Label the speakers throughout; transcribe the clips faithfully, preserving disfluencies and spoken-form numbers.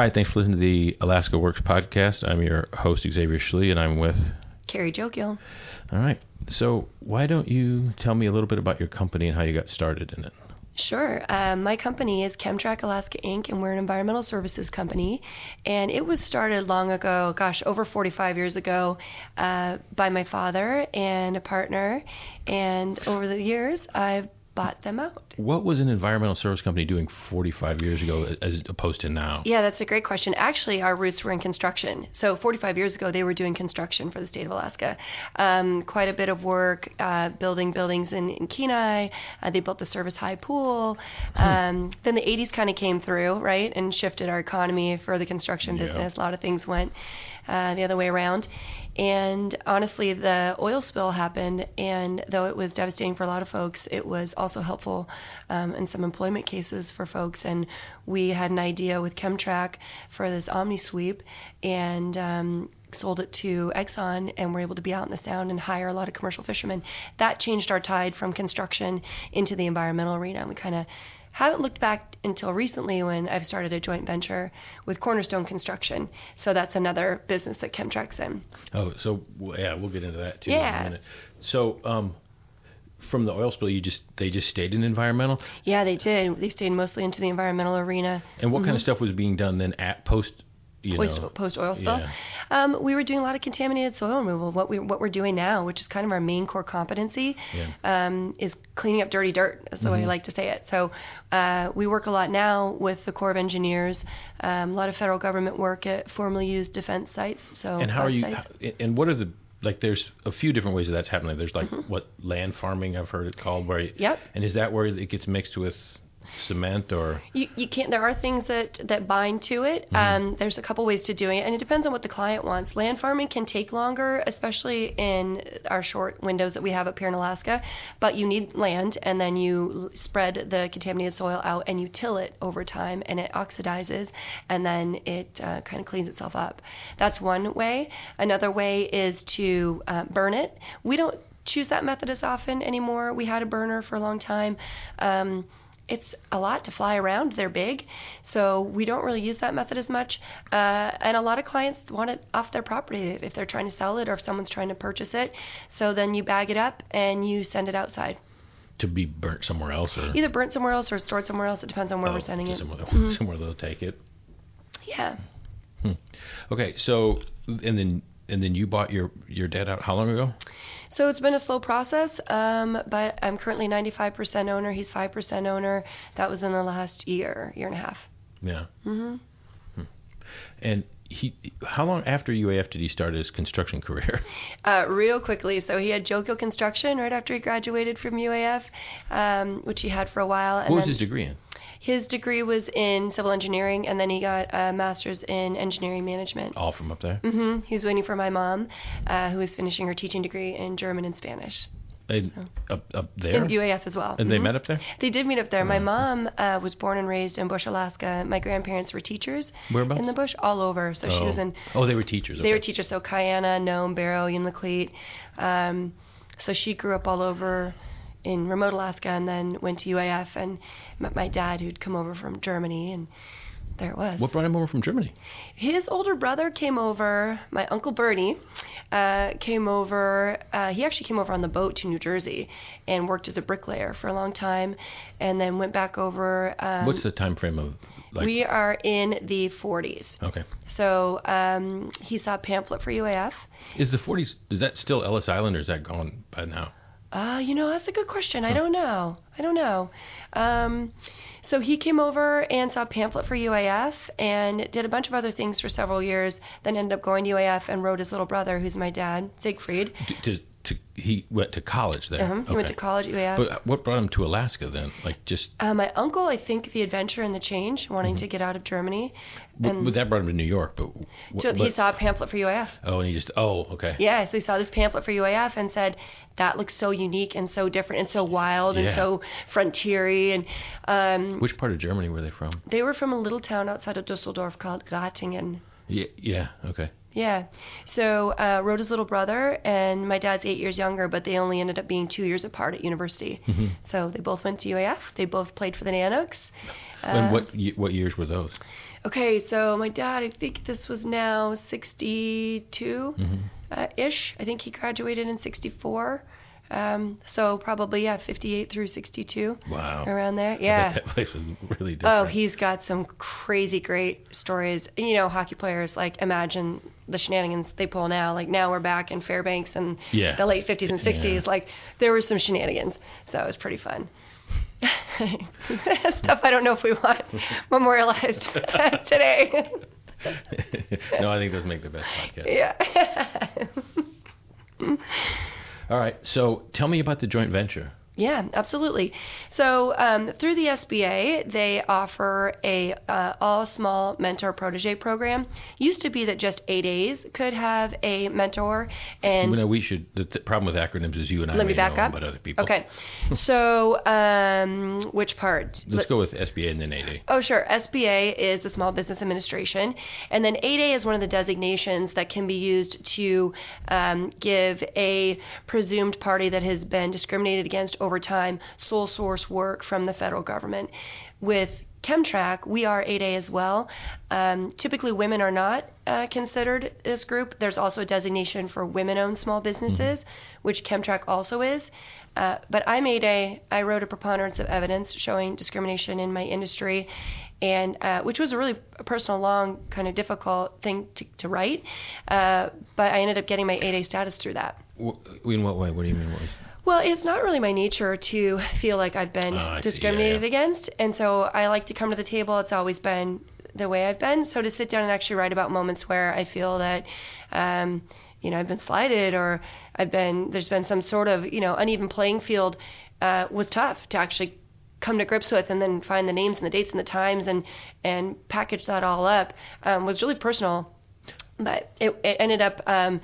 Speaker 1: right, thanks for listening to the Alaska Works podcast. I'm your host, Xavier Schlee, and I'm with...
Speaker 2: Carrie Jokiel.
Speaker 1: All right, so why don't you tell me a little bit about your company and how you got started in it?
Speaker 2: Sure. Um, my company is Chemtrack Alaska Incorporated, and we're an environmental services company. And it was started long ago, gosh, over forty-five years ago, uh, by my father and a partner. And over the years, I've bought them out.
Speaker 1: What was an environmental service company doing forty-five years ago as opposed to now?
Speaker 2: Yeah, that's a great question. Actually, our roots were in construction. So forty-five years ago, they were doing construction for the state of Alaska. Um, quite a bit of work, uh, building buildings in, in Kenai. Uh, they built the Service High Pool. Hmm. Um, then the eighties kind of came through, right, and shifted our economy for the construction
Speaker 1: Yeah.
Speaker 2: business. A lot of things went uh, the other way around. And honestly, the oil spill happened, and though it was devastating for a lot of folks, it was also helpful um, in some employment cases for folks. And we had an idea with Chemtrack for this Omni Sweep, and um, sold it to Exxon, and were able to be out in the Sound and hire a lot of commercial fishermen. That changed our tide from construction into the environmental arena. And we kind of haven't looked back until recently when I've started a joint venture with Cornerstone Construction. So that's another business that Chemtrack's in.
Speaker 1: Oh, so yeah, we'll get into that too
Speaker 2: yeah.
Speaker 1: in a minute. So um, from the oil spill, you just they just stayed in environmental?
Speaker 2: Yeah, they did. They stayed mostly into the environmental arena.
Speaker 1: And what
Speaker 2: mm-hmm.
Speaker 1: kind of stuff was being done then at post? You
Speaker 2: post,
Speaker 1: know,
Speaker 2: post oil spill.
Speaker 1: Yeah.
Speaker 2: Um, we were doing a lot of contaminated soil removal. What we what we're doing now, which is kind of our main core competency,
Speaker 1: yeah.
Speaker 2: um, is cleaning up dirty dirt. That's the mm-hmm. way I like to say it. So uh, we work a lot now with the Corps of Engineers. Um, a lot of federal government work at formerly used defense sites. So
Speaker 1: and how are you?
Speaker 2: How,
Speaker 1: and what are the like? There's a few different ways that that's happening. There's like
Speaker 2: mm-hmm.
Speaker 1: what land farming I've heard it called. Where you,
Speaker 2: yep.
Speaker 1: And is that where it gets mixed with cement or
Speaker 2: you, you can't there are things that that bind to it. Mm-hmm. Um, there's a couple ways to doing it, and it depends on what the client wants. Land farming can take longer, especially in our short windows that we have up here in Alaska, but you need land, and then you spread the contaminated soil out and you till it over time, and it oxidizes, and then it uh, kind of cleans itself up. That's one way. Another way is to uh, burn it. We don't choose that method as often anymore. We had a burner for a long time. Um, It's a lot to fly around. They're big, so we don't really use that method as much. Uh, and a lot of clients want it off their property if they're trying to sell it or if someone's trying to purchase it. So then you bag it up and you send it outside.
Speaker 1: To be burnt somewhere else? Or?
Speaker 2: Either burnt somewhere else or stored somewhere else. It depends on where
Speaker 1: oh,
Speaker 2: we're sending it.
Speaker 1: Somewhere,
Speaker 2: mm-hmm.
Speaker 1: somewhere they'll take it.
Speaker 2: Yeah.
Speaker 1: Hmm. Okay, so and then and then you bought your, your dad out how long ago?
Speaker 2: So it's been a slow process, um, but I'm currently ninety-five percent owner. He's five percent owner. That was in the last year, year and a half.
Speaker 1: Yeah.
Speaker 2: Mm-hmm.
Speaker 1: Hmm. And he, how long after U A F did he start his construction career?
Speaker 2: Uh, real quickly. So he had Jokiel Construction right after he graduated from U A F, um, which he had for a while. And
Speaker 1: what was
Speaker 2: then
Speaker 1: his degree in?
Speaker 2: His degree was in civil engineering, and then he got a master's in engineering management.
Speaker 1: All from up there?
Speaker 2: Mm-hmm. He was waiting for my mom, uh, who was finishing her teaching degree in German and Spanish.
Speaker 1: And
Speaker 2: so.
Speaker 1: up, up there?
Speaker 2: In U A F as well.
Speaker 1: And
Speaker 2: mm-hmm.
Speaker 1: they met up there?
Speaker 2: They did meet up there.
Speaker 1: Oh.
Speaker 2: My mom uh, was born and raised in Bush, Alaska. My grandparents were teachers.
Speaker 1: Whereabouts?
Speaker 2: In the bush, all over. So
Speaker 1: oh.
Speaker 2: she was in...
Speaker 1: Oh, they were teachers. Okay.
Speaker 2: They were teachers, so Kayana, Nome, Barrow, Unalakleet. Um, so she grew up all over in remote Alaska, and then went to U A F and met my dad, who'd come over from Germany, and there it was.
Speaker 1: What brought him over from Germany?
Speaker 2: His older brother came over. My Uncle Bernie uh, came over. Uh, he actually came over on the boat to New Jersey and worked as a bricklayer for a long time, and then went back over. Um,
Speaker 1: What's the time frame of? Like...
Speaker 2: We are in the forties.
Speaker 1: Okay.
Speaker 2: So um, he saw a pamphlet for U A F.
Speaker 1: Is the forties? Is that still Ellis Island, or is that gone by now?
Speaker 2: Uh, you know, that's a good question. I don't know. I don't know. Um, so he came over and saw a pamphlet for U A F and did a bunch of other things for several years, then ended up going to U A F and wrote his little brother, who's my dad, Siegfried.
Speaker 1: To, to, to, he went to college there?
Speaker 2: Uh-huh. He
Speaker 1: okay.
Speaker 2: went to college at U A F.
Speaker 1: But what brought him to Alaska then? Like just...
Speaker 2: Uh, my uncle, I think, the adventure and the change, wanting
Speaker 1: mm-hmm.
Speaker 2: to get out of Germany.
Speaker 1: And but that brought him to New York. But
Speaker 2: wh- so he but, saw a pamphlet for U A F.
Speaker 1: Oh, and he just, oh, okay.
Speaker 2: Yeah, so he saw this pamphlet for U A F and said, that looks so unique and so different and so wild
Speaker 1: yeah.
Speaker 2: and so frontiery. And um,
Speaker 1: which part of Germany were they from?
Speaker 2: They were from a little town outside of Dusseldorf called Göttingen.
Speaker 1: Yeah, yeah, okay.
Speaker 2: Yeah. So uh, Rhoda's little brother and my dad's eight years younger, but they only ended up being two years apart at university. Mm-hmm. So they both went to U A F. They both played for the Nanooks.
Speaker 1: And
Speaker 2: Uh,
Speaker 1: what ye- what years were those?
Speaker 2: Okay, so my dad, I think this was now sixty-two mm-hmm. uh, ish. I think he graduated in sixty-four. Um, so probably, yeah, fifty-eight through sixty-two.
Speaker 1: Wow.
Speaker 2: Around there. Yeah.
Speaker 1: That place was really different.
Speaker 2: Oh, he's got some crazy great stories. You know, hockey players, like, imagine the shenanigans they pull now. Like, now we're back in Fairbanks in
Speaker 1: yeah.
Speaker 2: the late fifties and sixties. Yeah. Like, there were some shenanigans. So it was pretty fun. Stuff I don't know if we want memorialized today.
Speaker 1: No, I think those make the best podcast.
Speaker 2: Yeah.
Speaker 1: All right. So tell me about the joint venture.
Speaker 2: Yeah, absolutely. So um, through the S B A, they offer a uh, all small mentor protege program. Used to be that just eight A's could have a mentor, and
Speaker 1: well, no, we should. The th- problem with acronyms is you and I
Speaker 2: let
Speaker 1: may
Speaker 2: me back
Speaker 1: know
Speaker 2: up.
Speaker 1: them, but other people.
Speaker 2: Okay. So um, which part?
Speaker 1: Let's Let, go with S B A and then eight A.
Speaker 2: Oh, sure. S B A is the Small Business Administration, and then eight A is one of the designations that can be used to um, give a presumed party that has been discriminated against over time sole source work from the federal government. With Chemtrack, we are eight A as well. Um, typically, women are not uh, considered this group. There's also a designation for women-owned small businesses, mm-hmm. which Chemtrack also is. Uh, but I'm eight A. I wrote a preponderance of evidence showing discrimination in my industry, and uh, which was a really personal, long, kind of difficult thing to, to write. Uh, but I ended up getting my eight A status through that.
Speaker 1: In what way? What do you mean? What was
Speaker 2: Well, it's not really my nature to feel like I've been
Speaker 1: oh,
Speaker 2: discriminated
Speaker 1: yeah, yeah.
Speaker 2: against, and so I like to come to the table. It's always been the way I've been. So to sit down and actually write about moments where I feel that, um, you know, I've been slighted or I've been there's been some sort of you know uneven playing field uh, was tough to actually come to grips with, and then find the names and the dates and the times and and package that all up um, was really personal, but it, it ended up. Um,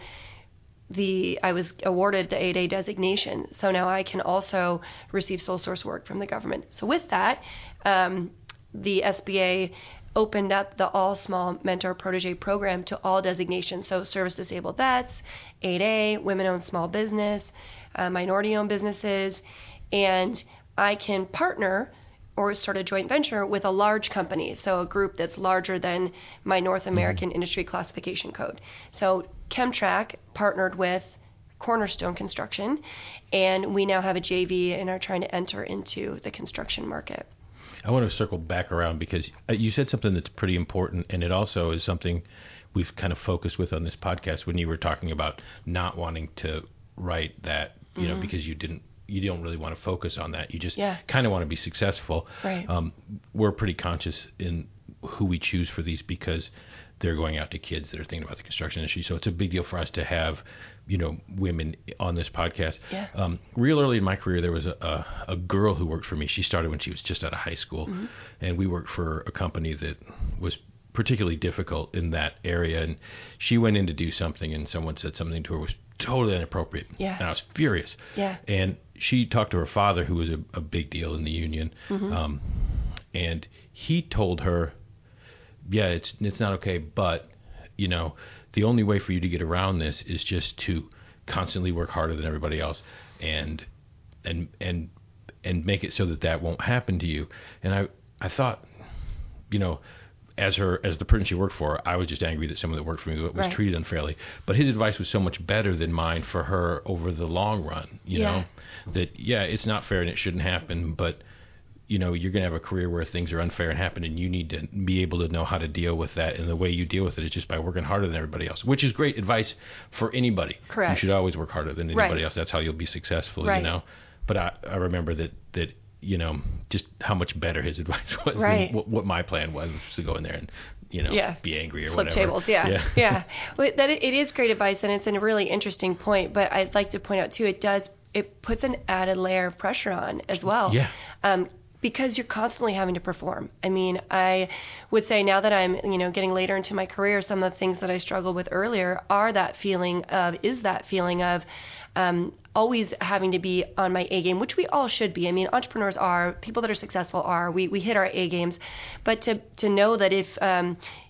Speaker 2: The I was awarded the eight A designation, so now I can also receive sole source work from the government. So with that, um, the S B A opened up the all small mentor protege program to all designations. So service disabled vets, eight A, women-owned small business, uh, minority-owned businesses, and I can partner or start a joint venture with a large company, so a group that's larger than my North American mm-hmm. Industry Classification Code. So Chemtrack partnered with Cornerstone Construction, and we now have a J V and are trying to enter into the construction market.
Speaker 1: I want to circle back around because you said something that's pretty important, and it also is something we've kind of focused with on this podcast when you were talking about not wanting to write that, you mm-hmm. know, because you didn't you don't really want to focus on that. You just
Speaker 2: yeah.
Speaker 1: kind of want to be successful.
Speaker 2: Right.
Speaker 1: Um, we're pretty conscious in who we choose for these because they're going out to kids that are thinking about the construction industry. So it's a big deal for us to have, you know, women on this podcast.
Speaker 2: Yeah.
Speaker 1: Um, real early in my career, there was a, a, a girl who worked for me. She started when she was just out of high school, mm-hmm. and we worked for a company that was particularly difficult in that area. And she went in to do something, and someone said something to her was totally inappropriate.
Speaker 2: Yeah.
Speaker 1: And I was furious.
Speaker 2: Yeah.
Speaker 1: And she talked to her father, who was a, a big deal in the union,
Speaker 2: mm-hmm.
Speaker 1: um, and he told her, yeah, it's it's not okay, but, you know, the only way for you to get around this is just to constantly work harder than everybody else and and and and make it so that that won't happen to you. And I I thought, you know, as her as the person she worked for, I was just angry that someone that worked for me was
Speaker 2: right.
Speaker 1: treated unfairly. But his advice was so much better than mine for her over the long run, you
Speaker 2: yeah.
Speaker 1: know, that, yeah, it's not fair and it shouldn't happen, but, you know, you're going to have a career where things are unfair and happen, and you need to be able to know how to deal with that. And the way you deal with it is just by working harder than everybody else, which is great advice for anybody.
Speaker 2: Correct.
Speaker 1: You should always work harder than anybody
Speaker 2: right.
Speaker 1: else. That's how you'll be successful,
Speaker 2: right.
Speaker 1: you know. But I, I remember that, that, you know, just how much better his advice was
Speaker 2: right.
Speaker 1: than what, what my plan was, which was to go in there and, you know,
Speaker 2: yeah.
Speaker 1: be angry or
Speaker 2: Flip
Speaker 1: whatever.
Speaker 2: tables, yeah.
Speaker 1: Yeah.
Speaker 2: yeah. Well, that it is great advice, and it's a really interesting point, but I'd like to point out, too, it does, it puts an added layer of pressure on as well.
Speaker 1: Yeah.
Speaker 2: Um, because you're constantly having to perform. I mean, I would say now that I'm, you know, getting later into my career, some of the things that I struggled with earlier are that feeling of, is that feeling of um, always having to be on my A game, which we all should be. I mean, entrepreneurs are, people that are successful are, we, we hit our A games. But to, to know that if um,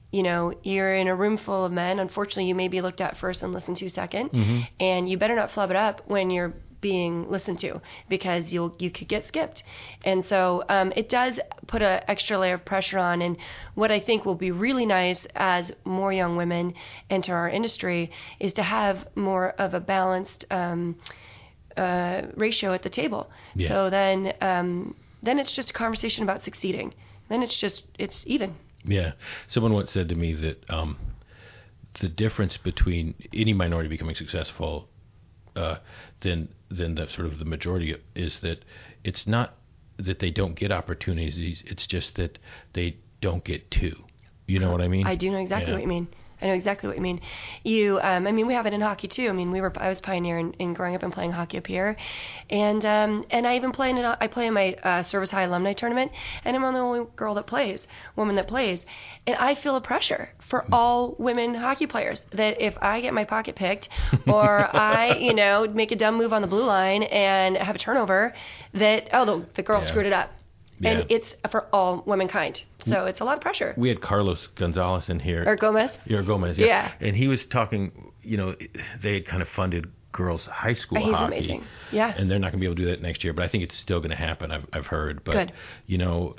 Speaker 2: you know, you're in a room full of men. Unfortunately, you may be looked at first and listened to second.
Speaker 1: Mm-hmm.
Speaker 2: And you better not flub it up when you're being listened to, because you'll you could get skipped. And so um, it does put an extra layer of pressure on. And what I think will be really nice as more young women enter our industry is to have more of a balanced um, uh, ratio at the table.
Speaker 1: Yeah.
Speaker 2: So then um, then it's just a conversation about succeeding. Then it's just it's even.
Speaker 1: Yeah. Someone once said to me that um, the difference between any minority becoming successful uh, than than the sort of the majority is that it's not that they don't get opportunities. It's just that they don't get two. You know what I mean?
Speaker 2: I do know exactly
Speaker 1: Yeah.
Speaker 2: what you mean. I know exactly what you mean. You, um, I mean, we have it in hockey too. I mean, we were, I was pioneer in, in growing up and playing hockey up here, and um, and I even play in, it. I play in my uh, Service High alumni tournament, and I'm the only girl that plays, woman that plays, and I feel a pressure for all women hockey players that if I get my pocket picked, or I, you know, make a dumb move on the blue line and have a turnover, that oh the the girl
Speaker 1: Yeah.
Speaker 2: screwed it up,
Speaker 1: Yeah.
Speaker 2: and it's for all womankind. So it's a lot of pressure.
Speaker 1: We had Carlos Gonzalez in here.
Speaker 2: Or Gomez.
Speaker 1: Yeah, Gomez, yeah.
Speaker 2: Yeah.
Speaker 1: And he was talking, you know, they had kind of funded girls' high school
Speaker 2: He's
Speaker 1: hockey.
Speaker 2: amazing. Yeah.
Speaker 1: And they're not going to be able to do that next year, but I think it's still going to happen, I've, I've heard. But,
Speaker 2: Good.
Speaker 1: you know,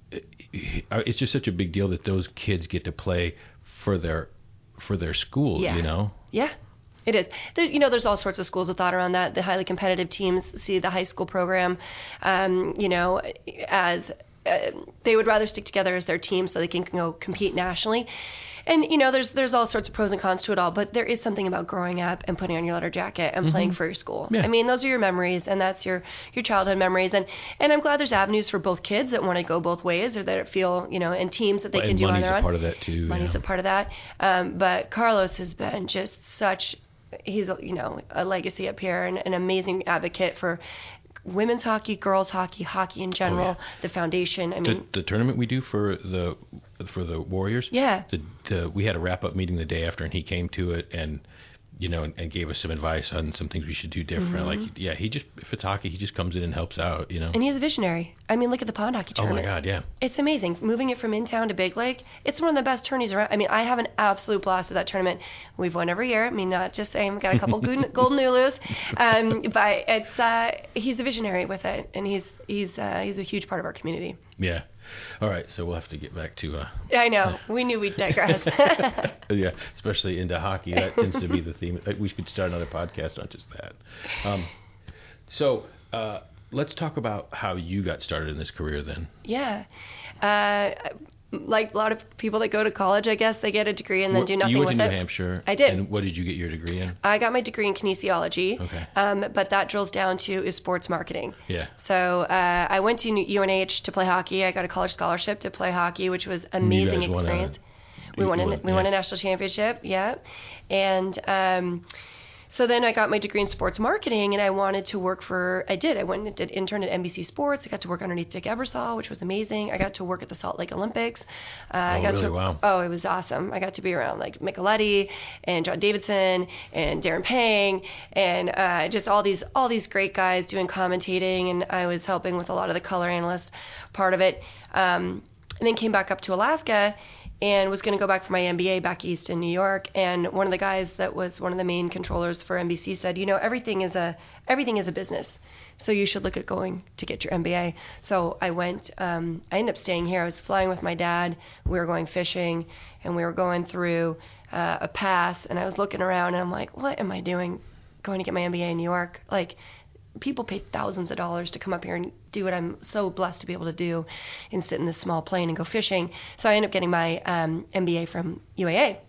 Speaker 1: it's just such a big deal that those kids get to play for their for their school,
Speaker 2: Yeah.
Speaker 1: you know?
Speaker 2: Yeah, it is. There, you know, there's all sorts of schools of thought around that. The highly competitive teams see the high school program, um, you know, as uh, they would rather stick together as their team so they can go compete nationally. And, you know, there's there's all sorts of pros and cons to it all, but there is something about growing up and putting on your letter jacket and playing for your school.
Speaker 1: Yeah.
Speaker 2: I mean, those are your memories, and that's your, your childhood memories. And, and I'm glad there's avenues for both kids that want to go both ways, or that feel, you know, and teams that they
Speaker 1: And
Speaker 2: can do on
Speaker 1: money's
Speaker 2: their
Speaker 1: a
Speaker 2: own.
Speaker 1: part of that too.
Speaker 2: Money's
Speaker 1: yeah.
Speaker 2: a part of that. Um, but Carlos has been just such, he's, a, you know, a legacy up here, and an amazing advocate for women's hockey, girls hockey, hockey in general,
Speaker 1: Oh, yeah.
Speaker 2: the foundation. I
Speaker 1: The,
Speaker 2: mean,
Speaker 1: the tournament we do for the for the Warriors.
Speaker 2: Yeah.
Speaker 1: The, the we had a wrap up meeting the day after, and he came to it and you know and, and gave us some advice on some things we should do different.
Speaker 2: Mm-hmm.
Speaker 1: Like yeah, he just if it's hockey, he just comes in and helps out. You know.
Speaker 2: and he's a visionary. I mean, look at the pond hockey
Speaker 1: Oh my
Speaker 2: tournament.
Speaker 1: God, yeah.
Speaker 2: It's amazing. Moving it from in town to Big Lake, it's one of the best tourneys around. I mean, I have an absolute blast with that tournament. We've won every year. I mean, not just saying we've got a couple good- golden Ulus, um, but it's uh, he's a visionary with it, and he's he's uh, he's a huge part of our community.
Speaker 1: Yeah. All right, so we'll have to get back to uh
Speaker 2: I know. We knew we'd digress.
Speaker 1: yeah, especially into hockey. That tends to be the theme. We could start another podcast on just that. Um, so uh, let's talk about how you got started in this career then.
Speaker 2: Yeah. Uh, like a lot of people that go to college, I guess, they get a degree and then do nothing
Speaker 1: You went
Speaker 2: with
Speaker 1: to
Speaker 2: it.
Speaker 1: New Hampshire.
Speaker 2: I did.
Speaker 1: And what did you get your degree in?
Speaker 2: I got my degree in kinesiology,
Speaker 1: Okay.
Speaker 2: um, but that drills down to is sports marketing.
Speaker 1: Yeah.
Speaker 2: So uh, I went to U N H to play hockey. I got a college scholarship to play hockey, which was an amazing
Speaker 1: guys won a-
Speaker 2: experience. we
Speaker 1: you
Speaker 2: won, a,
Speaker 1: won-
Speaker 2: we won
Speaker 1: yeah.
Speaker 2: a national championship, yeah. And um, so then I got my degree in sports marketing, and I wanted to work for, I did, I went and did intern at N B C Sports. I got to work underneath Dick Ebersol, which was amazing. I got to work at the Salt Lake Olympics. Uh, I
Speaker 1: Oh,
Speaker 2: got
Speaker 1: really?
Speaker 2: to,
Speaker 1: Wow.
Speaker 2: Oh, it was awesome. I got to be around like Micheletti and John Davidson and Darren Pang and uh, just all these all these great guys doing commentating, and I was helping with a lot of the color analyst part of it. Um, and then came back up to Alaska and was going to go back for my M B A back east in New York. And one of the guys that was one of the main controllers for N B C said, you know, everything is a everything is a business. So you should look at going to get your M B A. So I went, um, I ended up staying here. I was flying with my dad. We were going fishing, and we were going through uh, a pass, and I was looking around, and I'm like, what am I doing going to get my M B A in New York? Like, people pay thousands of dollars to come up here and do what I'm so blessed to be able to do and sit in this small plane and go fishing. So I ended up getting my um, M B A from U A A.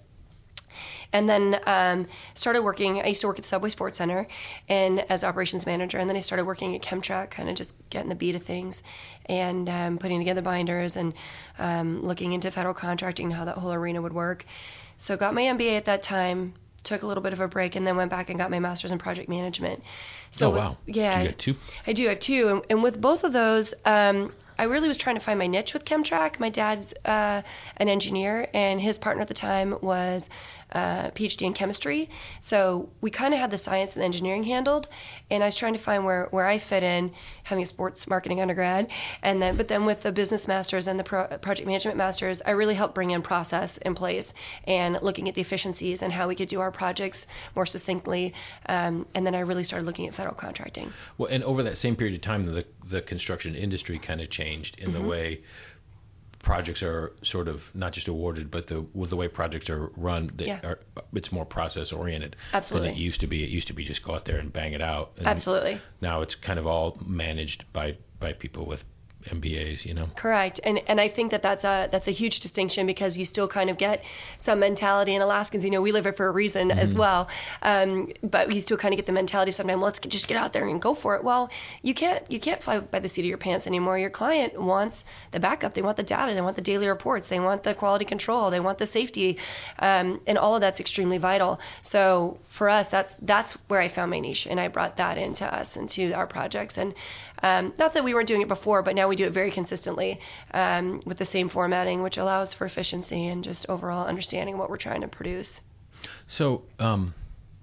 Speaker 2: And then um, started working. I used to work at the Subway Sports Center and as operations manager. And then I started working at Chemtrack, kind of just getting the beat of things and um, putting together binders and um, looking into federal contracting and how that whole arena would work. So got my M B A at that time, took a little bit of a break, and then went back and got my master's in project management. So
Speaker 1: Oh,
Speaker 2: with-
Speaker 1: wow.
Speaker 2: Yeah.
Speaker 1: You got two?
Speaker 2: I do have two. And, and with both of those, um, I really was trying to find my niche with Chemtrack. My dad's uh, an engineer, and his partner at the time was uh, PhD in chemistry. So we kind of had the science and engineering handled, and I was trying to find where, where I fit in, having a sports marketing undergrad, and then but then with the business masters and the pro, project management masters, I really helped bring in process in place and looking at the efficiencies and how we could do our projects more succinctly. Um, and then I really started looking at federal contracting.
Speaker 1: Well, and over that same period of time, the the construction industry kind of changed in mm-hmm. the way projects are sort of not just awarded, but the with the way projects are run, that
Speaker 2: yeah.
Speaker 1: are, it's more process oriented
Speaker 2: Absolutely.
Speaker 1: than it used to be. It used to be just go out there and bang it out. And
Speaker 2: Absolutely.
Speaker 1: Now it's kind of all managed by, by people with M B As, you know.
Speaker 2: Correct, and and I think that that's a that's a huge distinction because you still kind of get some mentality in Alaskans. You know, we live here for a reason mm-hmm. as well, um, but you still kind of get the mentality sometimes. Let's get, just get out there and go for it. Well, you can't you can't fly by the seat of your pants anymore. Your client wants the backup. They want the data. They want the daily reports. They want the quality control. They want the safety, um, and all of that's extremely vital. So for us, that's that's where I found my niche, and I brought that into us into our projects. And um, not that we weren't doing it before, but now we do it very consistently um, with the same formatting, which allows for efficiency and just overall understanding what we're trying to produce.
Speaker 1: So um,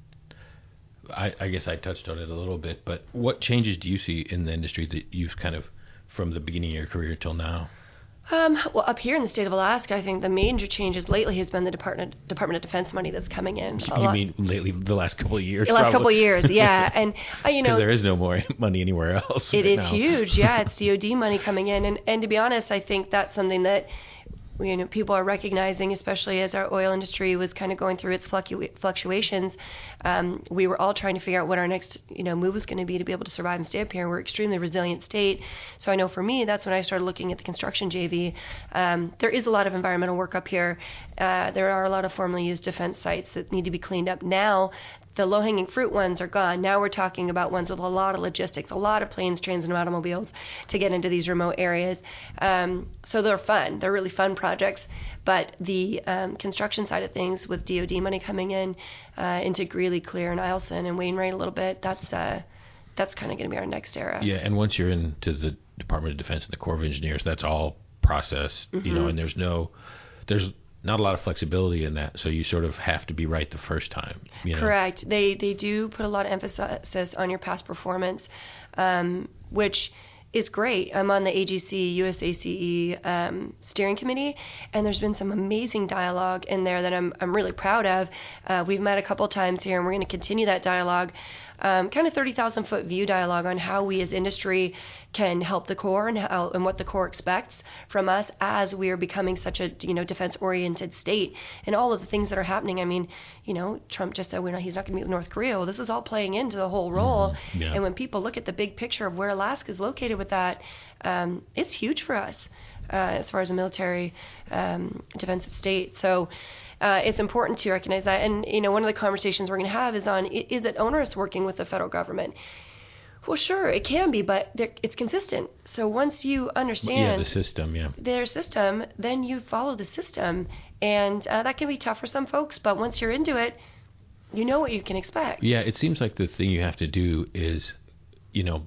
Speaker 1: I, I guess I touched on it a little bit, but what changes do you see in the industry that you've kind of, from the beginning of your career till now?
Speaker 2: Um, well, up here in the state of Alaska, I think the major changes lately has been the Department Department of Defense money that's coming in.
Speaker 1: You mean lately, the last couple of years?
Speaker 2: The last
Speaker 1: probably.
Speaker 2: couple of years, yeah. And uh, you know,
Speaker 1: there is no more money anywhere else.
Speaker 2: It
Speaker 1: right
Speaker 2: is
Speaker 1: now.
Speaker 2: huge, yeah. It's D O D money coming in, and and to be honest, I think that's something that you know people are recognizing, especially as our oil industry was kind of going through its fluctu- fluctuations. Um, we were all trying to figure out what our next you know move was going to be to be able to survive and stay up here. We're an extremely resilient state, so I know for me that's when I started looking at the construction J V. Um, there is a lot of environmental work up here. Uh, there are a lot of formerly used defense sites that need to be cleaned up now. The low-hanging fruit ones are gone. Now we're talking about ones with a lot of logistics, a lot of planes, trains, and automobiles to get into these remote areas. Um, so they're fun. They're really fun projects. But the um, construction side of things with D O D money coming in uh, into Greeley, Clear, and Eielson, and Wainwright a little bit, that's uh, that's kind of going to be our next era.
Speaker 1: Yeah, and once you're into the Department of Defense and the Corps of Engineers, that's all process, mm-hmm. you know, and there's no, there's not a lot of flexibility in that, so you sort of have to be right the first time. You know?
Speaker 2: Correct. They they do put a lot of emphasis on your past performance, um, which is great. I'm on the A G C U S A C E um, steering committee, and there's been some amazing dialogue in there that I'm I'm really proud of. Uh, we've met a couple times here, and we're going to continue that dialogue. Um, kind of thirty thousand foot view dialogue on how we as industry can help the Corps and how and what the Corps expects from us as we are becoming such a you know defense oriented state and all of the things that are happening. I mean, you know, Trump just said we're not, he's not going to meet with North Korea. Well, this is all playing into the whole role.
Speaker 1: Mm-hmm. Yeah.
Speaker 2: And when people look at the big picture of where Alaska is located with that, um, it's huge for us uh, as far as a military um, defensive state. So. Uh, it's important to recognize that. And, you know, one of the conversations we're going to have is on, is it onerous working with the federal government? Well, sure, it can be, but it's consistent. So once you understand
Speaker 1: yeah, the system, yeah.
Speaker 2: their system, then you follow the system. And uh, that can be tough for some folks, but once you're into it, you know what you can expect.
Speaker 1: Yeah, it seems like the thing you have to do is, you know,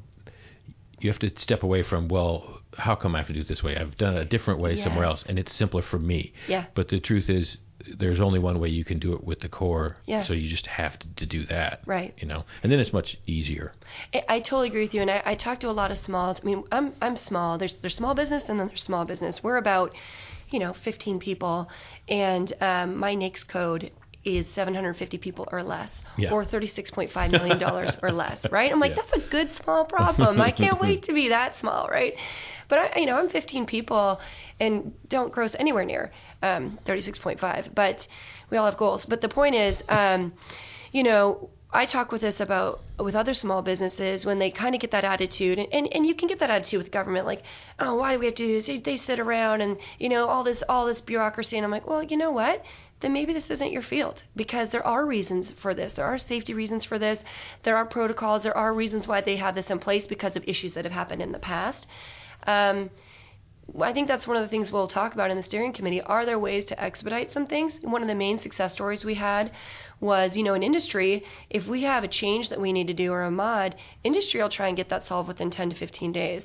Speaker 1: you have to step away from, well, how come I have to do it this way? I've done it a different way
Speaker 2: yeah.
Speaker 1: somewhere else, and it's simpler for me.
Speaker 2: Yeah.
Speaker 1: But the truth is, there's only one way you can do it with the Corps,
Speaker 2: yeah.
Speaker 1: so you just have to, to do that.
Speaker 2: Right.
Speaker 1: You know, and then it's much easier.
Speaker 2: I, I totally agree with you, and I, I talk to a lot of smalls. I mean, I'm I'm small. There's there's small business, and then there's small business. We're about, you know, fifteen people, and um, my N A I C S code is seven hundred fifty people or less,
Speaker 1: yeah.
Speaker 2: or thirty-six point five million dollars or less, right? I'm like,
Speaker 1: yeah.
Speaker 2: that's a good small problem. I can't wait to be that small, right? But I, you know, I'm fifteen people and don't gross anywhere near um, thirty-six point five. But we all have goals. But the point is, um, you know, I talk with this about with other small businesses when they kind of get that attitude, and, and, and you can get that attitude with government, like, oh, why do we have to do this? They, they sit around and you know all this all this bureaucracy, and I'm like, well, you know what? Then maybe this isn't your field, because there are reasons for this. There are safety reasons for this. There are protocols. There are reasons why they have this in place because of issues that have happened in the past. Um, I think that's one of the things we'll talk about in the steering committee. Are there ways to expedite some things? One of the main success stories we had was, you know, in industry, if we have a change that we need to do or a mod, industry will try and get that solved within ten to fifteen days.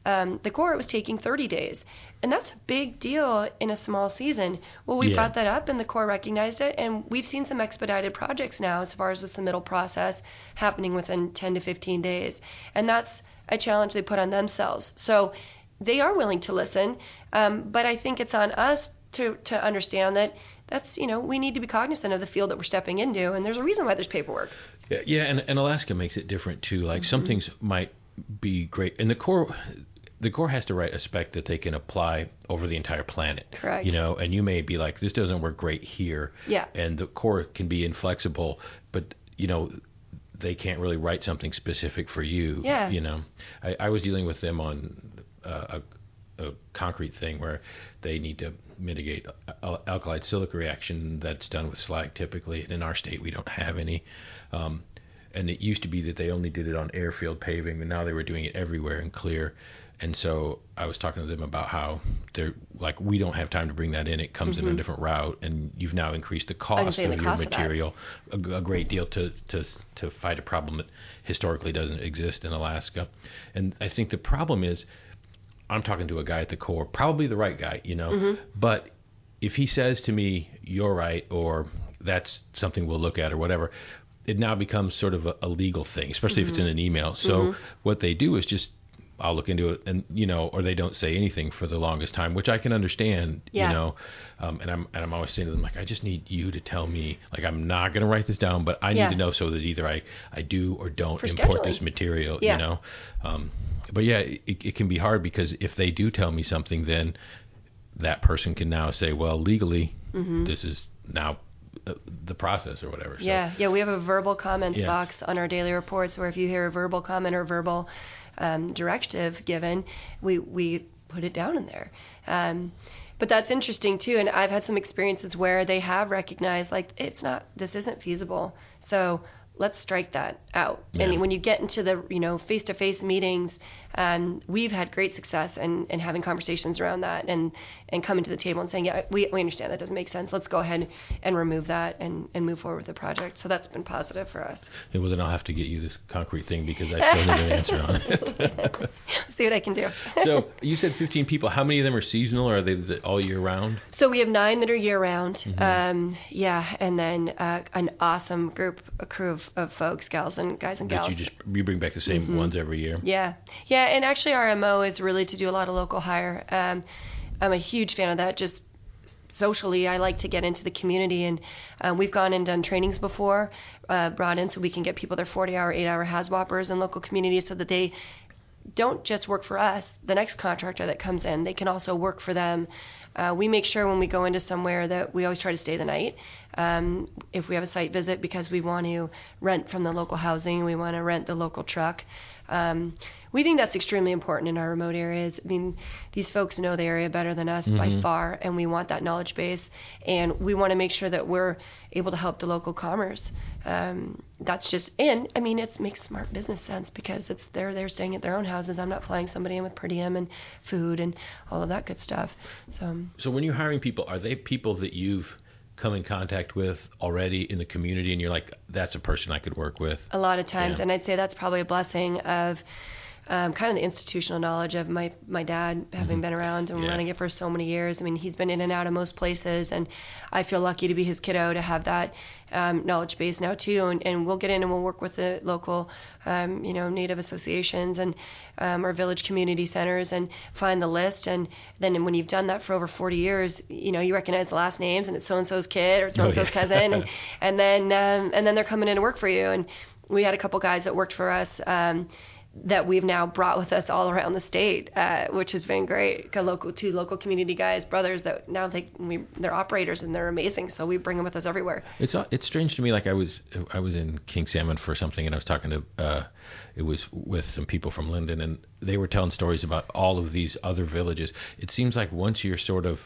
Speaker 2: Um, the Corps, it was taking thirty days. And that's a big deal in a small season. Well, we
Speaker 1: Yeah.
Speaker 2: brought that up, and the Corps recognized it, and we've seen some expedited projects now as far as the submittal process happening within ten to fifteen days. And that's a challenge they put on themselves. So they are willing to listen, um, but I think it's on us to, to understand that that's, you know, we need to be cognizant of the field that we're stepping into, and there's a reason why there's paperwork.
Speaker 1: Yeah, yeah, and, and Alaska makes it different too. Like mm-hmm. some things might be great, and the Corps, the Corps has to write a spec that they can apply over the entire planet.
Speaker 2: Correct.
Speaker 1: You know, and you may be like, this doesn't work great here.
Speaker 2: Yeah.
Speaker 1: And the Corps can be inflexible, but you know, they can't really write something specific for you.
Speaker 2: Yeah.
Speaker 1: You know, I, I was dealing with them on uh, a, a concrete thing where they need to mitigate al- alkali silica reaction that's done with slag typically. And in our state, we don't have any. Um, and it used to be that they only did it on airfield paving, but now they were doing it everywhere in clear. And so I was talking to them about how they're like, we don't have time to bring that in. It comes mm-hmm. in a different route, and you've now increased the cost of
Speaker 2: the
Speaker 1: your
Speaker 2: cost
Speaker 1: material
Speaker 2: of
Speaker 1: a, a great deal to, to to fight a problem that historically doesn't exist in Alaska. And I think the problem is, I'm talking to a guy at the Corps, probably the right guy, you know, mm-hmm. but if he says to me, you're right, or that's something we'll look at, or whatever, it now becomes sort of a, a legal thing, especially mm-hmm. if it's in an email. So mm-hmm. what they do is just, I'll look into it, and you know, or they don't say anything for the longest time, which I can understand,
Speaker 2: yeah.
Speaker 1: you know. Um, and I'm and I'm always saying to them, like, I just need you to tell me, like, I'm not going to write this down, but I need
Speaker 2: yeah.
Speaker 1: to know so that either I, I do or don't
Speaker 2: for
Speaker 1: import
Speaker 2: scheduling.
Speaker 1: this material,
Speaker 2: yeah.
Speaker 1: you know. Um, but yeah, it, it can be hard because if they do tell me something, then that person can now say, well, legally, mm-hmm. this is now the process or whatever. So,
Speaker 2: yeah, yeah, we have a verbal comments
Speaker 1: yeah.
Speaker 2: box on our daily reports where if you hear a verbal comment or verbal um, directive given, we we put it down in there. Um, but that's interesting too, and I've had some experiences where they have recognized like it's not, this isn't feasible, so let's strike that out.
Speaker 1: Yeah.
Speaker 2: And when you get into the, you know, face-to-face meetings, um, we've had great success in, in having conversations around that and, and coming to the table and saying, yeah, we, we understand that doesn't make sense. Let's go ahead and remove that and, and move forward with the project. So that's been positive for us.
Speaker 1: Yeah, well, then I'll have to get you this concrete thing because I still need an answer on it.
Speaker 2: See what I can do.
Speaker 1: So you said fifteen people. How many of them are seasonal, or are they the, all year round?
Speaker 2: So we have nine that are year-round.
Speaker 1: Mm-hmm.
Speaker 2: Um, yeah, and then uh, an awesome group, a crew of, of folks, gals and guys and gals.
Speaker 1: That you just you bring back the same
Speaker 2: mm-hmm.
Speaker 1: ones every year.
Speaker 2: Yeah, yeah, and actually our M O is really to do a lot of local hire. Um, I'm a huge fan of that. Just socially, I like to get into the community, and uh, we've gone and done trainings before, uh, brought in so we can get people their forty-hour, eight-hour HAZWOPers in local communities so that they don't just work for us, the next contractor that comes in, they can also work for them. Uh, we make sure when we go into somewhere that we always try to stay the night. Um, if we have a site visit, because we want to rent from the local housing, we want to rent the local truck. Um, we think that's extremely important in our remote areas. I mean, these folks know the area better than us mm-hmm. by far, and we want that knowledge base, and we want to make sure that we're able to help the local commerce. Um, that's just, and I mean, it makes smart business sense because it's they're they're staying at their own houses. I'm not flying somebody in with per diem and food and all of that good stuff. So,
Speaker 1: so when you're hiring people, are they people that you've come in contact with already in the community, and you're like, that's a person I could work with?
Speaker 2: A lot of times,
Speaker 1: yeah.
Speaker 2: and I'd say that's probably a blessing of um, kind of the institutional knowledge of my my dad having mm-hmm. been around and
Speaker 1: yeah.
Speaker 2: running it for so many years. I mean, he's been in and out of most places, and I feel lucky to be his kiddo to have that um, knowledge base now too. And, and we'll get in and we'll work with the local, um, you know, Native associations and um, our village community centers and find the list. And then when you've done that for over forty years, you know, you recognize the last names, and it's so and so's kid or so and so's cousin, and and then um, and then they're coming in to work for you. And we had a couple guys that worked for us. Um, that we've now brought with us all around the state, uh, which has been great. Got local, two local community guys, brothers that now they we, they're operators and they're amazing. So we bring them with us everywhere.
Speaker 1: It's it's strange to me. Like I was I was in King Salmon for something, and I was talking to uh, it was with some people from Linden, and they were telling stories about all of these other villages. It seems like once you're sort of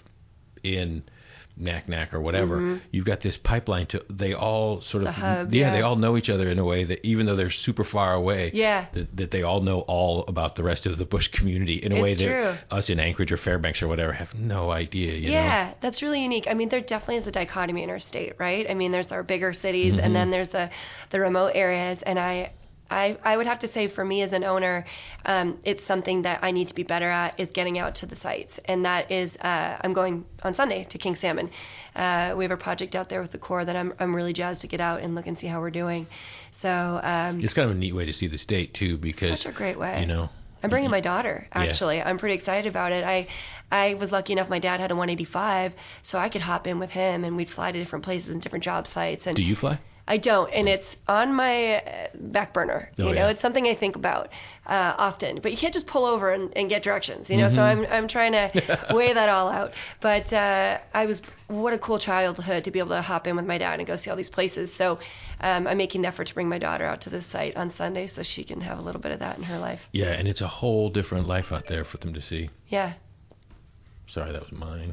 Speaker 1: in Naknek or whatever, mm-hmm. you've got this pipeline to, they all sort of,
Speaker 2: hub,
Speaker 1: yeah,
Speaker 2: yeah,
Speaker 1: they all know each other in a way that even though they're super far away,
Speaker 2: yeah.
Speaker 1: that, that they all know all about the rest of the bush community in a
Speaker 2: it's
Speaker 1: way that
Speaker 2: true.
Speaker 1: Us in Anchorage or Fairbanks or whatever have no idea, you
Speaker 2: yeah,
Speaker 1: know?
Speaker 2: That's really unique. I mean, there definitely is a dichotomy in our state, right? I mean, there's our bigger cities,
Speaker 1: mm-hmm.
Speaker 2: and then there's the, the remote areas, and I I, I would have to say for me as an owner, um, it's something that I need to be better at is getting out to the sites. And that is, uh, I'm going on Sunday to King Salmon. Uh, we have a project out there with the Corps that I'm I'm really jazzed to get out and look and see how we're doing. So um,
Speaker 1: it's kind of a neat way to see the state too, because
Speaker 2: such a great way.
Speaker 1: You know,
Speaker 2: I'm bringing my daughter, actually. Yeah. I'm pretty excited about it. I I was lucky enough, my dad had a one eighty-five, so I could hop in with him, and we'd fly to different places and different job sites. And
Speaker 1: do you fly?
Speaker 2: I don't, and it's on my back burner. You
Speaker 1: oh,
Speaker 2: know,
Speaker 1: yeah.
Speaker 2: It's something I think about uh, often. But you can't just pull over and, and get directions. You know,
Speaker 1: mm-hmm.
Speaker 2: so I'm I'm trying to weigh that all out. But uh, I was what a cool childhood to be able to hop in with my dad and go see all these places. So um, I'm making an effort to bring my daughter out to this site on Sunday so she can have a little bit of that in her life.
Speaker 1: Yeah, and it's a whole different life out there for them to see.
Speaker 2: Yeah.
Speaker 1: Sorry, that was mine.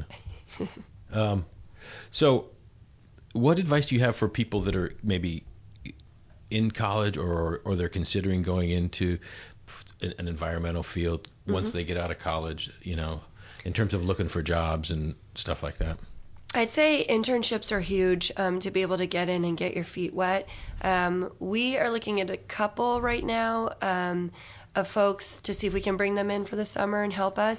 Speaker 1: um, so. What advice do you have for people that are maybe in college or or they're considering going into an environmental field once mm-hmm. they get out of college, you know, in terms of looking for jobs and stuff like that?
Speaker 2: I'd say internships are huge um, to be able to get in and get your feet wet. Um, we are looking at a couple right now um, of folks to see if we can bring them in for the summer and help us.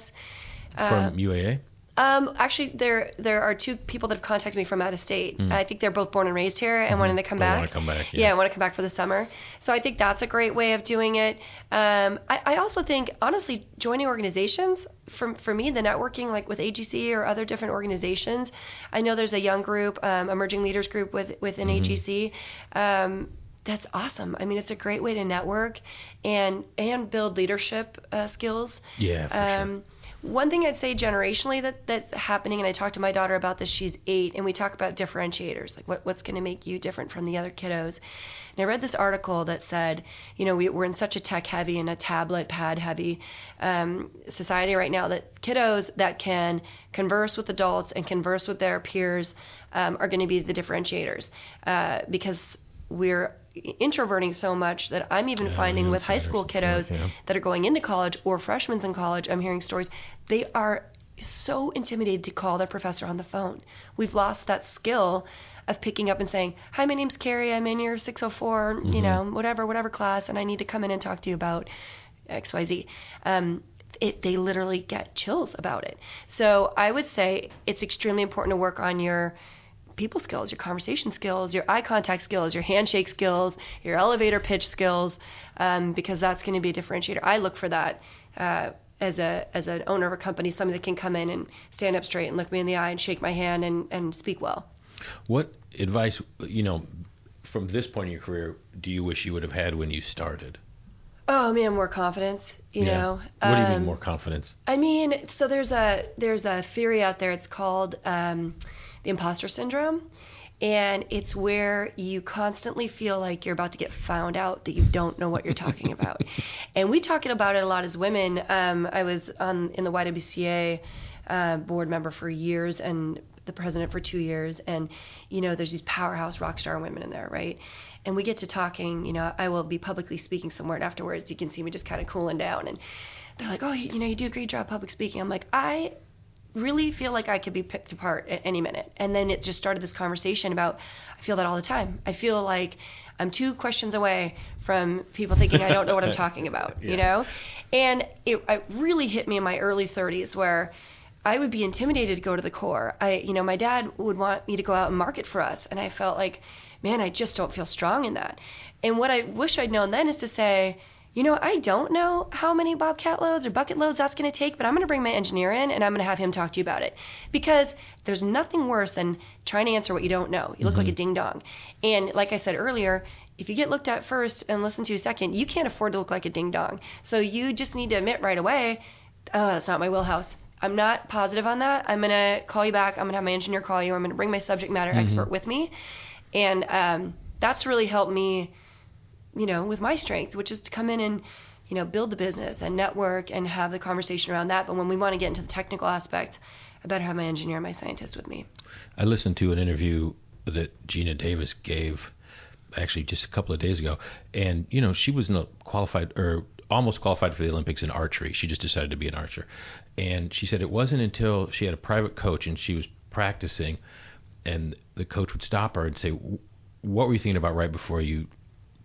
Speaker 1: Uh, From U A A?
Speaker 2: Um, actually, there there are two people that have contacted me from out of state. Mm. I think they're both born and raised here and mm-hmm. wanting to come
Speaker 1: they
Speaker 2: back.
Speaker 1: want to come back. Yeah,
Speaker 2: yeah want to come back for the summer. So I think that's a great way of doing it. Um, I, I also think, honestly, joining organizations, for, for me, the networking, like with A G C or other different organizations, I know there's a young group, um, emerging leaders group with, within mm-hmm. A G C. Um, that's awesome. I mean, it's a great way to network and, and build leadership uh, skills.
Speaker 1: Yeah, for
Speaker 2: um,
Speaker 1: sure.
Speaker 2: One thing I'd say generationally that, that's happening, and I talked to my daughter about this, she's eight, and we talk about differentiators, like what, what's going to make you different from the other kiddos. And I read this article that said, you know, we, we're in such a tech-heavy and a tablet, pad-heavy um, society right now that kiddos that can converse with adults and converse with their peers um, are going to be the differentiators uh, because we're introverting so much that I'm even
Speaker 1: yeah,
Speaker 2: finding with high
Speaker 1: matters.
Speaker 2: school kiddos
Speaker 1: yeah.
Speaker 2: that are going into college or freshmen in college, I'm hearing stories, they are so intimidated to call their professor on the phone. We've lost that skill of picking up and saying, hi, my name's Carrie, I'm in your six oh four, mm-hmm. you know, whatever, whatever class, and I need to come in and talk to you about X Y Z. Um, it, they literally get chills about it. So I would say it's extremely important to work on your people skills, your conversation skills, your eye contact skills, your handshake skills, your elevator pitch skills, um, because that's going to be a differentiator. I look for that uh, as a as an owner of a company, somebody that can come in and stand up straight and look me in the eye and shake my hand and, and speak well.
Speaker 1: What advice, you know, from this point in your career, do you wish you would have had when you started?
Speaker 2: Oh man, more confidence. You
Speaker 1: yeah.
Speaker 2: know.
Speaker 1: What do you
Speaker 2: um,
Speaker 1: mean more confidence?
Speaker 2: I mean, so there's a there's a theory out there. It's called um, the imposter syndrome, and it's where you constantly feel like you're about to get found out that you don't know what you're talking about. And we talk about it a lot as women. Um, I was on in the Y W C A uh, board member for years and the president for two years, and you know, there's these powerhouse rock star women in there, right? And we get to talking, you know, I will be publicly speaking somewhere, and afterwards you can see me just kind of cooling down, and they're like, oh, you, you know, you do a great job public speaking. I'm like, I really feel like I could be picked apart at any minute. And then it just started this conversation about, I feel that all the time. I feel like I'm two questions away from people thinking I don't know what I'm talking about, yeah. you know? And it, it really hit me in my early thirties where I would be intimidated to go to the Corps. I, you know, my dad would want me to go out and market for us, and I felt like, man, I just don't feel strong in that. And what I wish I'd known then is to say, you know, I don't know how many Bobcat loads or bucket loads that's going to take, but I'm going to bring my engineer in and I'm going to have him talk to you about it. Because there's nothing worse than trying to answer what you don't know. You look mm-hmm. like a ding-dong. And like I said earlier, if you get looked at first and listened to second, you can't afford to look like a ding-dong. So you just need to admit right away, oh, that's not my wheelhouse. I'm not positive on that. I'm going to call you back. I'm going to have my engineer call you. I'm going to bring my subject matter mm-hmm. expert with me. And um, that's really helped me, you know, with my strength, which is to come in and, you know, build the business and network and have the conversation around that. But when we want to get into the technical aspect, I better have my engineer and my scientist with me.
Speaker 1: I listened to an interview that Gina Davis gave actually just a couple of days ago. And, you know, she was not qualified or almost qualified for the Olympics in archery. She just decided to be an archer. And she said it wasn't until she had a private coach and she was practicing and the coach would stop her and say, what were you thinking about right before you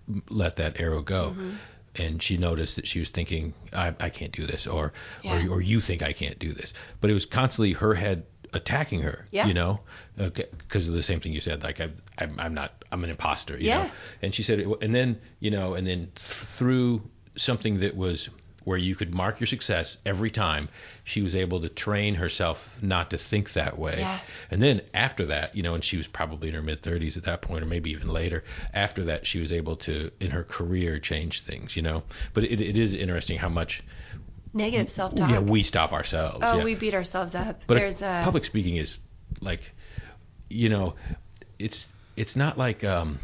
Speaker 1: let that arrow go.
Speaker 2: Mm-hmm.
Speaker 1: And she noticed that she was thinking, I, I can't do this, or,
Speaker 2: Yeah.
Speaker 1: or or you think I can't do this. But it was constantly her head attacking her,
Speaker 2: Yeah.
Speaker 1: you know, because of the same thing you said, like, I, I'm, I'm not, I'm an imposter, you
Speaker 2: Yeah.
Speaker 1: know. And she said, and then, you know, and then through something that was where you could mark your success every time, she was able to train herself not to think that way.
Speaker 2: Yeah.
Speaker 1: And then after that, you know, and she was probably in her mid thirties at that point, or maybe even later, after that, she was able to, in her career, change things, you know. But it, it is interesting how much
Speaker 2: Negative self-talk.
Speaker 1: yeah, we stop ourselves.
Speaker 2: Oh,
Speaker 1: yeah.
Speaker 2: we beat ourselves up.
Speaker 1: But
Speaker 2: There's a
Speaker 1: public speaking is like, you know, it's it's not like um,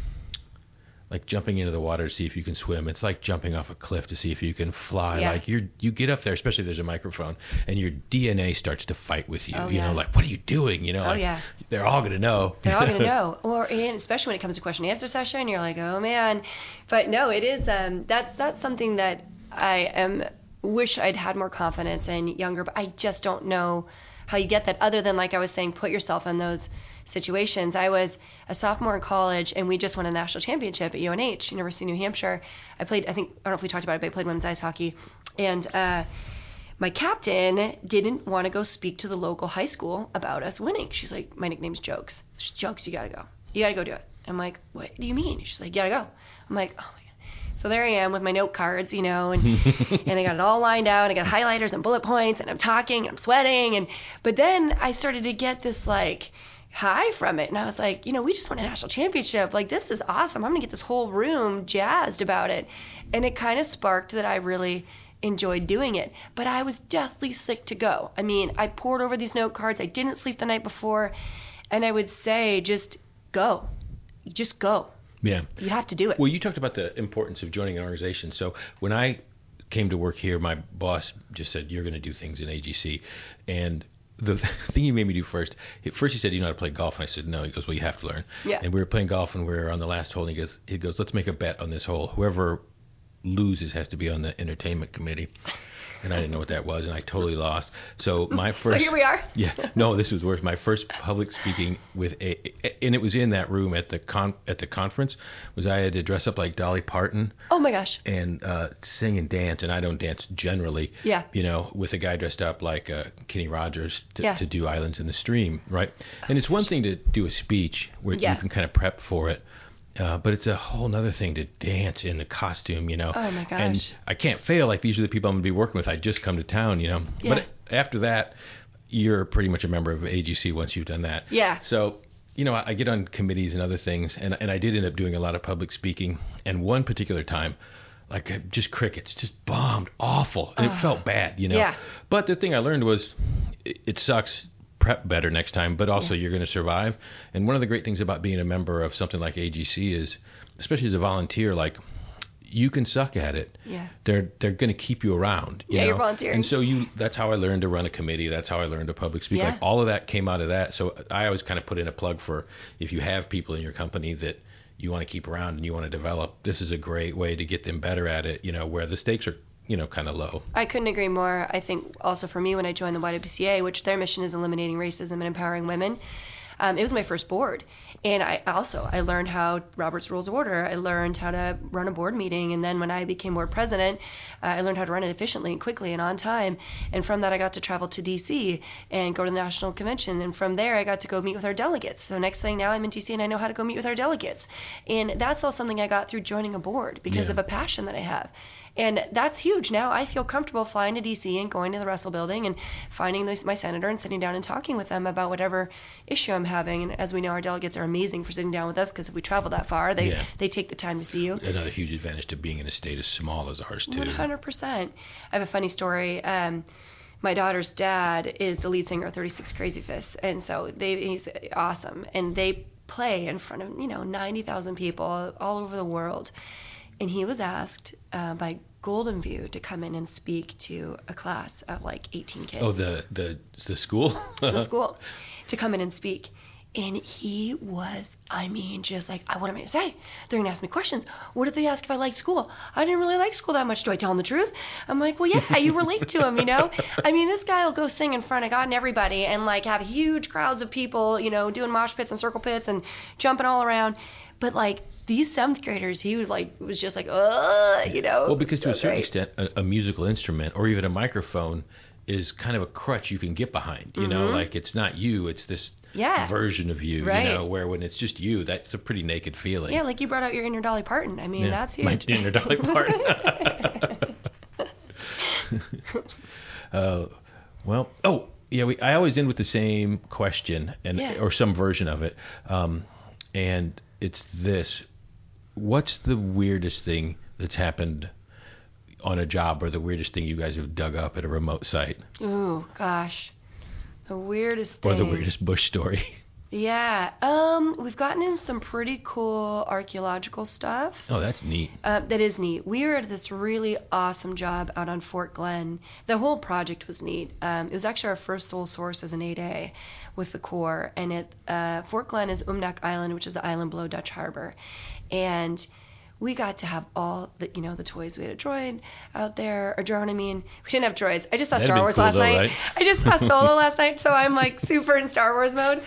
Speaker 1: like jumping into the water to see if you can swim. It's like jumping off a cliff to see if you can fly.
Speaker 2: Yeah.
Speaker 1: Like you're you get up there, especially if there's a microphone, and your D N A starts to fight with you.
Speaker 2: Oh,
Speaker 1: you
Speaker 2: yeah.
Speaker 1: know, like, what are you doing? You know,
Speaker 2: Oh,
Speaker 1: like,
Speaker 2: yeah.
Speaker 1: they're all gonna know.
Speaker 2: They're all going to know. Or and especially when it comes to question and answer session, you're like, oh man. But no, it is. Um, that's that's something that I am wish I'd had more confidence in younger. But I just don't know how you get that. Other than, like I was saying, put yourself in those situations. I was a sophomore in college, and we just won a national championship at U N H, University of New Hampshire. I played. I think I don't know if we talked about it, but I played women's ice hockey, and. Uh, My captain didn't want to go speak to the local high school about us winning. She's like, my nickname's Jokes. She's, Jokes, you got to go. You got to go do it. I'm like, what do you mean? She's like, you got to go. I'm like, oh, my God. So there I am with my note cards, you know, and and I got it all lined out. I got highlighters and bullet points, and I'm talking, and I'm sweating. and But then I started to get this, like, high from it. And I was like, you know, we just won a national championship. Like, this is awesome. I'm going to get this whole room jazzed about it. And it kind of sparked that I really enjoyed doing it, but I was deathly sick to go. I mean, I poured over these note cards. I didn't sleep the night before, and I would say, just go, just go.
Speaker 1: Yeah,
Speaker 2: you have to do it.
Speaker 1: Well, you talked about the importance of joining an organization. So when I came to work here, my boss just said, "You're going to do things in A G C," and the thing he made me do first, at first he said, "You know how to play golf?" And I said, "No." He goes, "Well, you have to learn."
Speaker 2: Yeah.
Speaker 1: And we were playing golf, and we were on the last hole, and he goes, he goes, "Let's make a bet on this hole. Whoever loses has to be on the entertainment committee." And I didn't know what that was, and I totally lost. So my first,
Speaker 2: so here we are.
Speaker 1: yeah, no, this was worse. My first public speaking with a, and it was in that room at the con at the conference, was I had to dress up like Dolly Parton.
Speaker 2: Oh my gosh.
Speaker 1: And uh, sing and dance, and I don't dance generally.
Speaker 2: Yeah.
Speaker 1: You know, with a guy dressed up like uh, Kenny Rogers to,
Speaker 2: yeah.
Speaker 1: to do Islands in the Stream, right? And it's one thing to do a speech where
Speaker 2: yeah.
Speaker 1: you can kind of prep for it. Uh, but it's a whole nother thing to dance in the costume, you know.
Speaker 2: Oh my gosh.
Speaker 1: And I can't fail. Like, these are the people I'm going to be working with. I just come to town, you know.
Speaker 2: Yeah.
Speaker 1: But after that, you're pretty much a member of A G C once you've done that.
Speaker 2: Yeah.
Speaker 1: So, you know, I, I get on committees and other things, and and I did end up doing a lot of public speaking. And one particular time, like, just crickets, just bombed, awful, and
Speaker 2: uh,
Speaker 1: it felt bad, you know.
Speaker 2: Yeah.
Speaker 1: But the thing I learned was, it, it sucks. Prep better next time, but also
Speaker 2: yeah.
Speaker 1: you're going to survive. And one of the great things about being a member of something like A G C is, especially as a volunteer, like, you can suck at it.
Speaker 2: Yeah.
Speaker 1: They're they're going to keep you around. You
Speaker 2: yeah,
Speaker 1: know?
Speaker 2: you're volunteering.
Speaker 1: And so you that's how I learned to run a committee. That's how I learned to public speak.
Speaker 2: Yeah.
Speaker 1: Like, all of that came out of that. So I always kind of put in a plug for, if you have people in your company that you want to keep around and you want to develop, this is a great way to get them better at it, you know, where the stakes are, you know, kind of low.
Speaker 2: I couldn't agree more. I think also for me, when I joined the Y W C A, which their mission is eliminating racism and empowering women, um, it was my first board. And I also, I learned how Robert's Rules of Order. I learned how to run a board meeting. And then when I became board president, uh, I learned how to run it efficiently and quickly and on time. And from that, I got to travel to D C and go to the national convention. And from there, I got to go meet with our delegates. So next thing, now I'm in D C and I know how to go meet with our delegates. And that's all something I got through joining a board because
Speaker 1: yeah.
Speaker 2: of a passion that I have. And that's huge. Now I feel comfortable flying to D C and going to the Russell Building and finding this, my senator and sitting down and talking with them about whatever issue I'm having. And as we know, our delegates are amazing for sitting down with us, because if we travel that far, they
Speaker 1: yeah.
Speaker 2: they take the time to see you.
Speaker 1: Another huge advantage to being in a state as small as ours, too.
Speaker 2: one hundred percent. I have a funny story. Um, my daughter's dad is the lead singer of thirty-six Crazy Fists, and so they he's awesome. And they play in front of, you know, ninety thousand people all over the world. And he was asked uh, by Golden View to come in and speak to a class of like eighteen kids.
Speaker 1: Oh, the the the school?
Speaker 2: the school. To come in and speak. And he was, I mean, just like, what am I going to say? They're going to ask me questions. What if they ask if I liked school? I didn't really like school that much. Do I tell them the truth? I'm like, well, yeah, you relate to him, you know? I mean, this guy will go sing in front of God and everybody and, like, have huge crowds of people, you know, doing mosh pits and circle pits and jumping all around. But like these seventh graders, he was like was just like, uh, you know.
Speaker 1: Well, because to
Speaker 2: so
Speaker 1: a certain
Speaker 2: great.
Speaker 1: extent, a, a musical instrument or even a microphone is kind of a crutch you can get behind. You mm-hmm. know, like it's not you, it's this
Speaker 2: yeah.
Speaker 1: version of you.
Speaker 2: Right.
Speaker 1: You know, where when it's just you, that's a pretty naked feeling.
Speaker 2: Yeah, like you brought out your inner Dolly Parton. I mean,
Speaker 1: yeah,
Speaker 2: that's huge.
Speaker 1: My inner Dolly Parton. uh, well, oh. Yeah, we, I always end with the same question, and
Speaker 2: yeah.
Speaker 1: or some version of it, um, and it's this: what's the weirdest thing that's happened on a job, or the weirdest thing you guys have dug up at a remote site?
Speaker 2: Ooh, gosh, the weirdest thing.
Speaker 1: Or the weirdest bush story.
Speaker 2: Yeah, um, we've gotten in some pretty cool archaeological stuff.
Speaker 1: Oh, that's neat.
Speaker 2: Uh, that is neat. We were at this really awesome job out on Fort Glenn. The whole project was neat. Um, it was actually our first sole source as an eight A with the Corps. And it, uh, Fort Glenn is Umnak Island, which is the island below Dutch Harbor. And we got to have all the, you know, the toys. We had a droid out there, a drone, I mean. We didn't have droids. I just saw
Speaker 1: That'd
Speaker 2: Star Wars
Speaker 1: cool
Speaker 2: last
Speaker 1: though,
Speaker 2: night.
Speaker 1: Right?
Speaker 2: I just saw Solo last night, so I'm like super in Star Wars mode.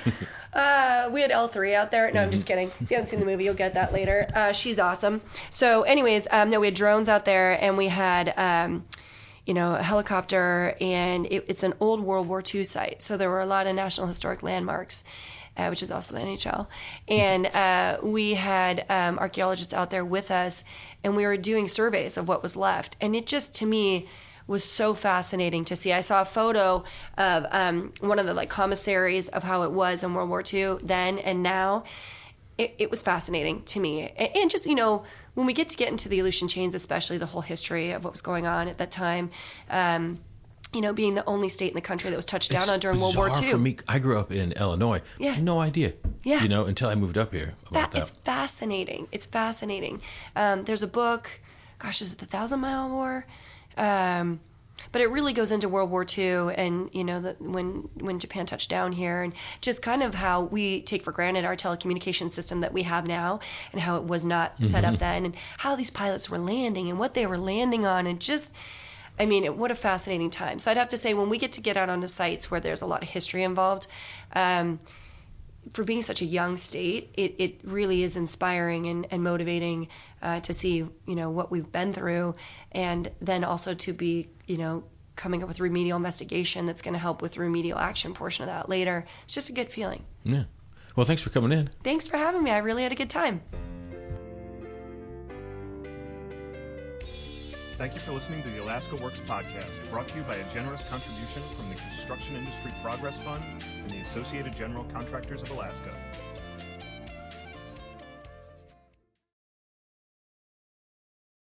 Speaker 2: Uh, we had L three out there. No, I'm just kidding. If you haven't seen the movie, you'll get that later. Uh, she's awesome. So anyways, um, no, we had drones out there, and we had, um, you know, a helicopter, and it, it's an old World War Two site. So there were a lot of National Historic Landmarks, uh, which is also the N H L. And uh, we had um, archaeologists out there with us, and we were doing surveys of what was left. And it just, to me, was so fascinating to see. I saw a photo of um, one of the like commissaries of how it was in World War Two then and now. It, it was fascinating to me. And, and just, you know, when we get to get into the Aleutian Chains, especially the whole history of what was going on at that time, um, you know, being the only state in the country that was touched down
Speaker 1: it's
Speaker 2: on during World War Two.
Speaker 1: For me, I grew up in Illinois.
Speaker 2: Yeah.
Speaker 1: I had no idea.
Speaker 2: Yeah.
Speaker 1: You know, until I moved up here about
Speaker 2: Fa-
Speaker 1: that.
Speaker 2: It's fascinating. It's fascinating. Um, there's a book, gosh, is it The Thousand Mile War? Um, but it really goes into World War Two and, you know, the, when when Japan touched down here and just kind of how we take for granted our telecommunication system that we have now and how it was not mm-hmm. set up then and how these pilots were landing and what they were landing on and just, I mean, it, what a fascinating time. So I'd have to say when we get to get out onto sites where there's a lot of history involved, um, for being such a young state, it, it really is inspiring and, and motivating uh, to see, you know, what we've been through, and then also to be, you know, coming up with remedial investigation that's going to help with the remedial action portion of that later. It's just a good feeling.
Speaker 1: Yeah. Well, thanks for coming in.
Speaker 2: Thanks for having me. I really had a good time.
Speaker 3: Thank you for listening to the Alaska Works podcast, brought to you by a generous contribution from the Construction Industry Progress Fund and the Associated General Contractors of Alaska.